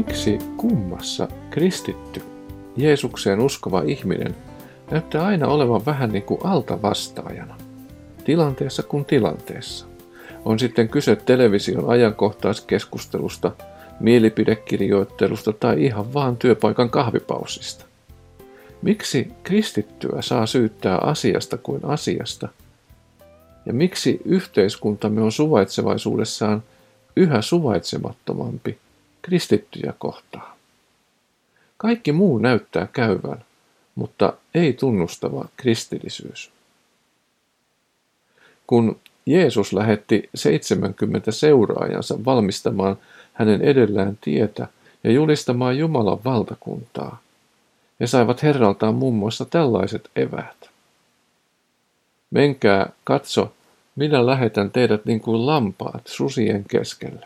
Miksi kummassa kristitty, Jeesukseen uskova ihminen näyttää aina olevan vähän niin kuin altavastaajana, tilanteessa kuin tilanteessa? On sitten kyse television ajankohtaiskeskustelusta, mielipidekirjoittelusta tai ihan vaan työpaikan kahvipausista. Miksi kristittyä saa syyttää asiasta kuin asiasta? Ja miksi yhteiskuntamme on suvaitsevaisuudessaan yhä suvaitsemattomampi kristittyjä kohtaan? Kaikki muu näyttää käyvän, mutta ei tunnustava kristillisyys. Kun Jeesus lähetti 70 seuraajansa valmistamaan hänen edellään tietä ja julistamaan Jumalan valtakuntaa, he saivat Herraltaan muun muassa tällaiset eväät. Menkää, katso, minä lähetän teidät niin kuin lampaat susien keskelle.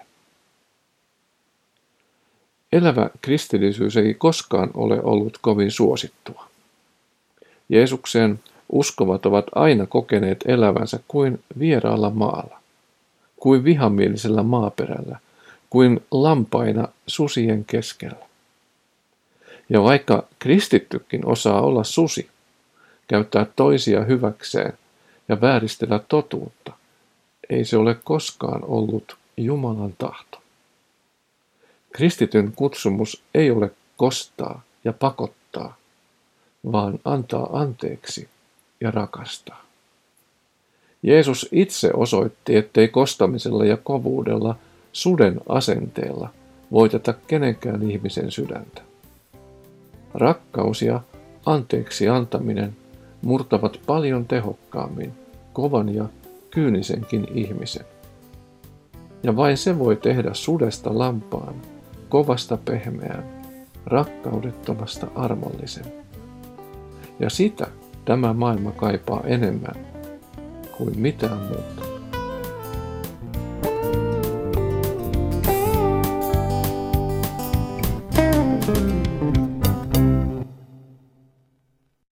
Elävä kristillisyys ei koskaan ole ollut kovin suosittua. Jeesukseen uskovat ovat aina kokeneet elävänsä kuin vieraalla maalla, kuin vihamielisellä maaperällä, kuin lampaina susien keskellä. Ja vaikka kristittykin osaa olla susi, käyttää toisia hyväkseen ja vääristellä totuutta, ei se ole koskaan ollut Jumalan tahto. Kristityn kutsumus ei ole kostaa ja pakottaa, vaan antaa anteeksi ja rakastaa. Jeesus itse osoitti, ettei kostamisella ja kovuudella, suden asenteella voiteta kenenkään ihmisen sydäntä. Rakkaus ja anteeksi antaminen murtavat paljon tehokkaammin kovan ja kyynisenkin ihmisen. Ja vain se voi tehdä sudesta lampaan, kovasta pehmeään, rakkaudettomasta armollisen. Ja sitä tämä maailma kaipaa enemmän kuin mitään muuta.